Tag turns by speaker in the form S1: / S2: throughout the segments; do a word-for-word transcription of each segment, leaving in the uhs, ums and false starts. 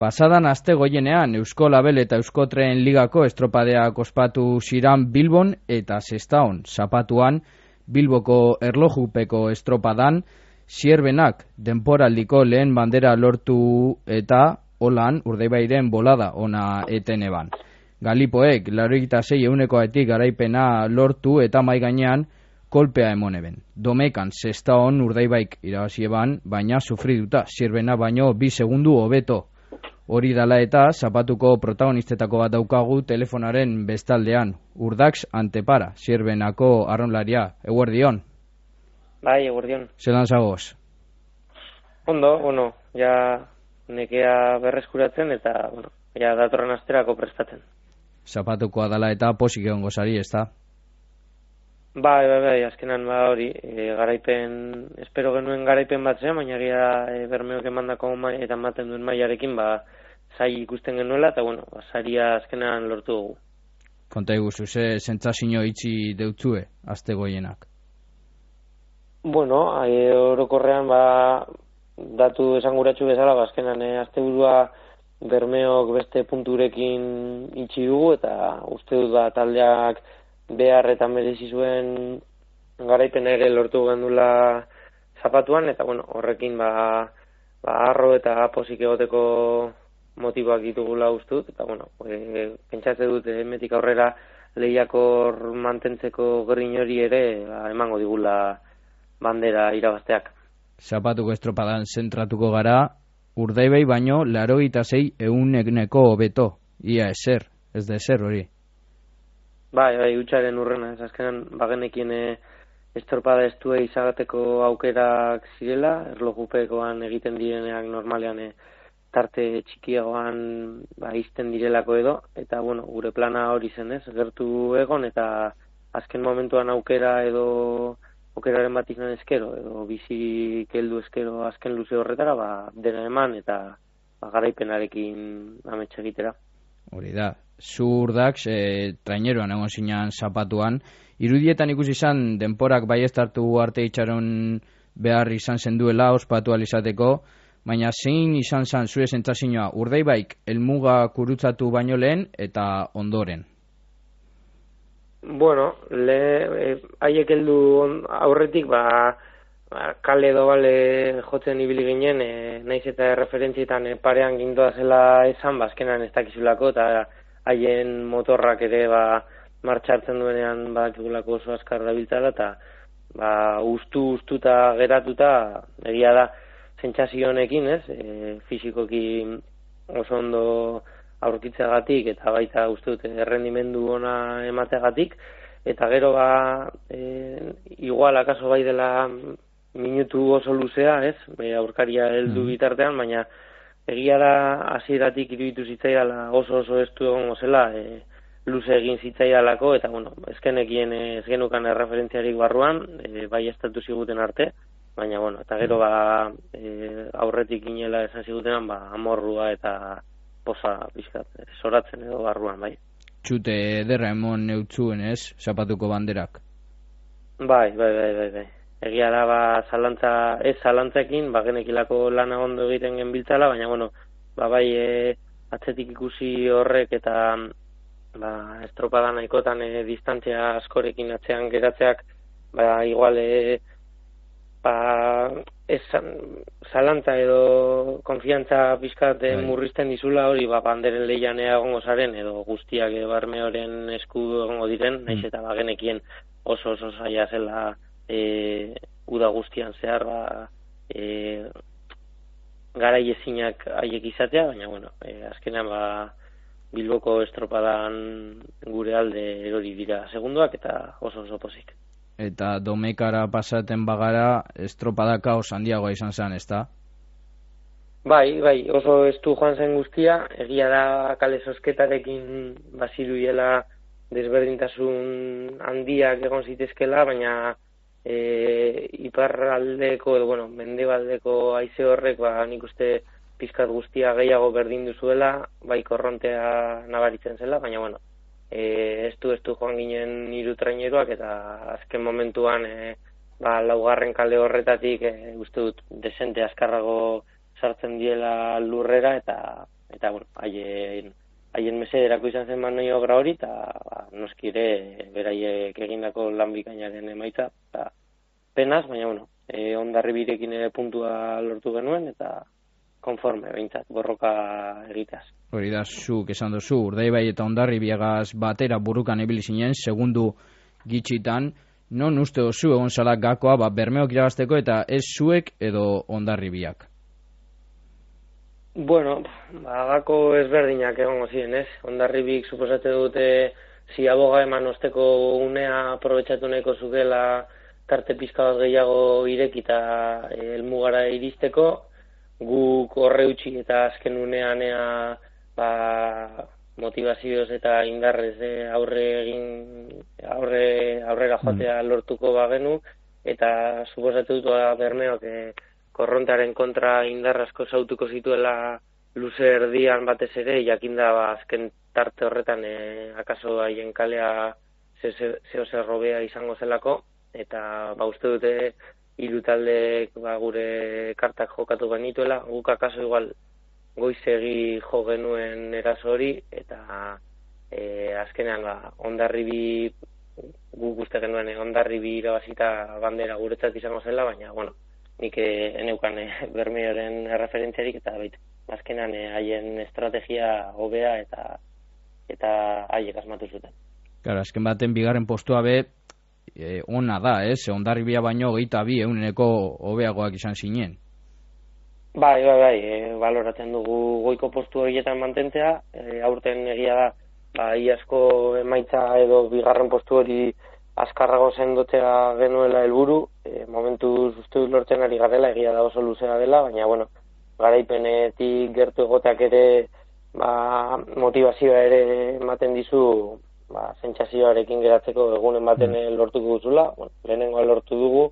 S1: Pasadan aste goienean Eusko Label eta Euskotren Ligako estropadeak ospatu ziran Bilbon eta Sestaon. Zapatuan Bilboko erlojupeko estropadan Zierbenak denporaldiko lehen bandera lortu eta holan Urdaibairen bolada ona eten eban. Galipoek laurogeita sei ehunekoetik garaipena lortu eta mai gainean kolpea emon eben. Domekan Sestaon Urdaibaik irabazi eban, baina sufriduta Zierbena baino bi segundu hobeto. Hori dala eta zapatuko protagonistetako bat daukagu telefonaren bestaldean. Urdax Antepara, Zierbenako arraunlaria. Eguerdion.
S2: Bai, eguerdion.
S1: Zelan zagoz?
S2: Ondo, bueno, ja nekea berreskuratzen eta, bueno, ja datorren asterako prestatzen.
S1: Zapatukoa dala eta posik egon gozari, ez da?
S2: Bai, bai, bai, azkenan ba hori, e, garaipen, espero genuen garaipen bat zen, baina gira e, bermeok emandako eta ematen duen mailarekin, ba, zai ikusten genuela, eta bueno, ba, saria azkenan lortu dugu.
S1: Konta iguzu, ze sentsazio itxi deutzue, azte goienak?
S2: Bueno, e, orokorrean, ba, datu esanguratsu bezala, ba, azkenan e, azte burua bermeok beste punturekin itxi dugu, eta uste dut ba, taldeak behar eta merezi zuen garaipen ere lortu gendula zapatuan, eta bueno, horrekin ba, ba arro eta posik egoteko motiboak ditugula ustut, eta bueno, e, pentsatze dut emetik aurrera lehiakor mantentzeko grin hori ere ba, emango digula bandera irabazteak.
S1: Zapatuko estropadan zentratuko gara, Urdaibai baino laurogeita sei ehuneko hobeto, ia ezer, ez da ezer hori.
S2: Bai, bai, utxaren urrena, ez azkenan bagenekien e, estropada estue izagateko aukerak zirela, erlojupekoan egiten direneak normalean e, tarte txikiagoan ba, izten direlako edo, eta bueno, gure plana hori zen ez, gertu egon, eta azken momentuan aukera edo aukeraren bat izan eskero, edo bizi keldu eskero azken luze horretara, ba, dena eman eta ba, garaipenarekin ametsa egitera.
S1: Hori da, Zurdax, e, traineroan egon zinean zapatuan, irudietan ikusi izan denporak baiestartu arte itxaron behar izan zenduela ospatu alizateko, baina zein izan zan zure sentsazioa Urdaibaik helmuga kurutzatu baino lehen eta ondoren?
S2: Bueno, le, e, haiek heldu aurretik, ba, ba, kale edo bale jotzen ibili ginen, e, naiz eta referentzietan e, parean gindoa zela esan, bazkenan ez dakizulako, eta haien motorrak ere ba, martxartzen duenean badakigulako oso azkar dabiltzala, eta ba, ustu, ustuta geratuta, egia da, sentsazio honekin, ez, e, fizikoki oso ondo aurkitzeagatik, eta baita uste dut errendimendu ona emateagatik, eta gero ba, e, igual akaso bai dela minutu oso luzea, ez, e, aurkaria heldu bitartean, baina egia da hasieratik iruditu zitzaidala oso oso estu egongo zela, e, luze egin zitzaidalako, eta bueno, ezkenekien ez genukan erreferentziarik barruan, e, bai estatu ziguten arte, baina bueno, eta gero ba, e, aurretik inela esan zigutenan, ba, amorrua eta posa bizkat, soratzen edo barruan, bai.
S1: Txute ederra emon neutzuen, ez, zapatuko banderak?
S2: Bai, bai, bai, bai, bai. Egia da, ba, zalantza, ez zalantzekin, ba, genekilako lana ondo egiten genbiltzala, baina, bueno, ba, bai, e, atzetik ikusi horrek eta, ba, estropada nahikotan e, distantzia askorekin atzean geratzeak, ba, igual, e, ba, ez zalantza edo konfiantza pizkat murrizten dizula hori, ba, banderen lehian egongo zaren, edo guztiak edo barmeoren esku egongo diren, naiz eta ba, genekien oso oso zaila zela e, uda guztian zehar, ba, e, garai ezinak haiek izatea, baina, bueno, e, azkenean, ba, Bilboko estropadan gure alde erori dira segunduak eta oso oso pozik.
S1: Eta domekara pasaten bagara, estropada kaos handiagoa izan zen, ez da?
S2: Bai, bai, oso estu joan zen guztia, egia da kale sosketarekin baziruiela desberdintasun handiak egon zitezkela, baina e, iparraldeko, edo, bueno, mendebaldeko haize horrek, ba, nik uste pizkat guztia gehiago berdin duzuela, bai korrontea nabaritzen zela, baina, bueno, E, estu estu joan ginen hiru traineroak eta azken momentuan e, ba, laugarren kale horretatik e, uste dut desente azkarrago sartzen diela lurrera eta eta bueno, haien haien mesederako izan zen maniobra hori, eta ba, noskire beraiek egindako lan bikainaren emaitza, eta penaz, baina bueno, e, Hondarribirekin ere puntua lortu genuen, eta konforme, behintzat, borroka egiteaz.
S1: Hori da, zuk esan duzu, Urdaibai eta Hondarribiagaz batera burukan ibili zinen, segundu gitxitan, non uste duzu egon zala gakoa, ba, Bermeok irabazteko eta ez zuek edo Hondarribiak?
S2: Bueno, ba, gako ezberdinak egongo ziren, ez? Hondarribik suposate dute ziaboga eman osteko unea aprobetxatu nahiko zukela tarte pizka bat gehiago irekita helmugara iristeko, guk horre utzi eta azken unean ea, ba, motivazioz eta indarrez eh, aurre egin aurre aurrera joatea lortuko bagenu, eta suposatu dut Bermeok eh, korrontaren kontra indarrasko sautuko zituela luze erdian batez ere, jakinda ba, azken tarte horretan eh, akaso haien kalea zeo zer robea izango zelako, eta ba, uste dute hiru taldeek ba, gure kartak jokatu genituela, guk akaso igual goizegi jo genuen eraso hori, eta e, azkenean ba, Hondarribi guk uste genuen Hondarribi irabazita bandera guretzat izango zela, baina bueno, nik eneukan e, Bermeoren referentziarik, eta bait, azkenean e, haien estrategia hobea eta eta haiek asmatu zuten.
S1: Claro, azken baten bigarren postua be e, ona da, ez? Hondarribia baino hogeita bi ehuneko hobeagoak izan zinen.
S2: Bai, bai, bai, e, baloratzen dugu goiko postu horietan mantentzea, e, aurten egia da, ba, iazko emaitza edo bigarren postu hori azkarrago sendotzea genuela helburu, e, momentuz uste dut lortzen ari garela, egia da oso luzea dela, baina, bueno, garaipenetik gertu egoteak ere, ba, motivazioa ere ematen dizu, ba, sentsazioarekin geratzeko egunen baten lortuko duzula, bueno, lehenengoa lortu dugu,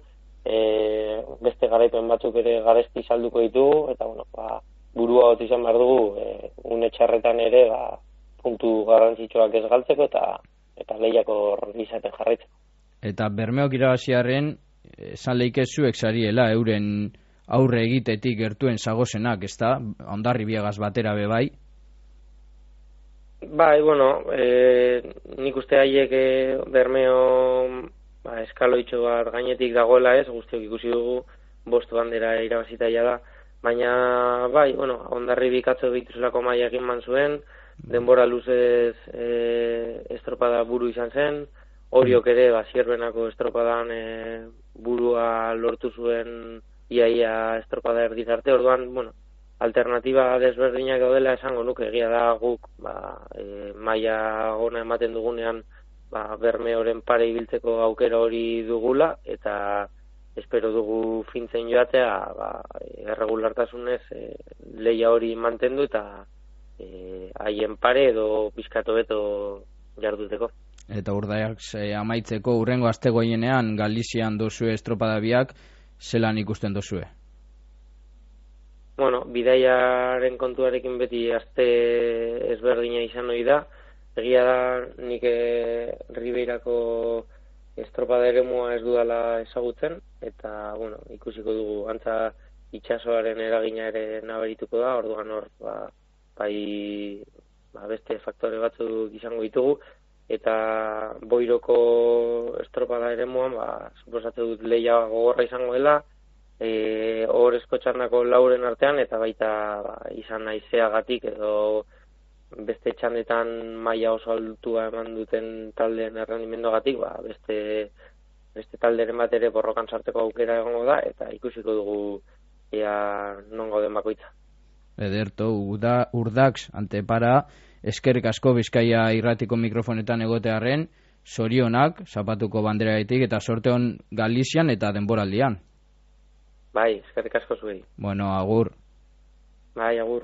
S2: E, beste garaipen batzuk ere garesti salduko ditugu, eta bueno, ba, burua hot izan behar dugu e, une txarretan ere ba, puntu garrantzitsuak ez galtzeko eta eta lehiako izaten jarraitzeko.
S1: Eta Bermeok irabaziarren esan leikezuek zariela euren aurre egitetik gertuen zagozenak, ezta? Hondarribiagaz batera be bai?
S2: Bai, bueno, e, nik uste haiek e, Bermeo ba, eskaloitxo bat gainetik dagoela ez, guztiok ikusi dugu, bost bandera irabazitaia da, baina bai, bueno, Hondarribik atzo bituzulako maila egin man zuen, denbora luzez e, estropada buru izan zen, Oriok ere, ba, Zierbenako estropadan e, burua lortu zuen iaia estropada erdiz arte, orduan, bueno, alternatiba desberdinak gaudela esango nuke, egia da guk, ba, e, maila ona ematen dugunean, ba, Bermeoren pare ibiltzeko aukera hori dugula, eta espero dugu fintzen joatea ba, erregulartasunez e, leia hori mantendu eta e, haien pare edo pizkato beto jarduteko.
S1: Eta Urdaiak e, amaitzeko urrengo astegoienean Galizian dozue estropadabiak, zelan ikusten dozue?
S2: Bueno, bidaiaren kontuarekin beti aste ezberdina izan ohi da. Egia da, nik e, Ribeirako estropada eremua ez dudala ezagutzen, eta, bueno, ikusiko dugu antza itsasoaren eragina ere nabarituko da, orduan hor, ba, bai, ba, beste faktore batzuk izango ditugu, eta Boiroko estropada eremuan, ba, suposatze dut lehia gogorra izango dela, e, ohorezko txandako lauren artean, eta baita ba, izan naizeagatik edo beste txandetan maila oso altua eman duten taldeen errendimenduagatik, ba, beste, beste talderen bat ere borrokan sarteko aukera egongo da, eta ikusiko dugu ea non gauden bakoitza.
S1: Ederto, uda, Urdax, antepara, eskerrik asko Bizkaia irratiko mikrofonetan egotearren, zorionak, zapatuko banderaitik, eta sorte hon Galizian eta denboraldian.
S2: Bai, eskerrik asko zuei.
S1: Bueno, agur.
S2: Bai, agur.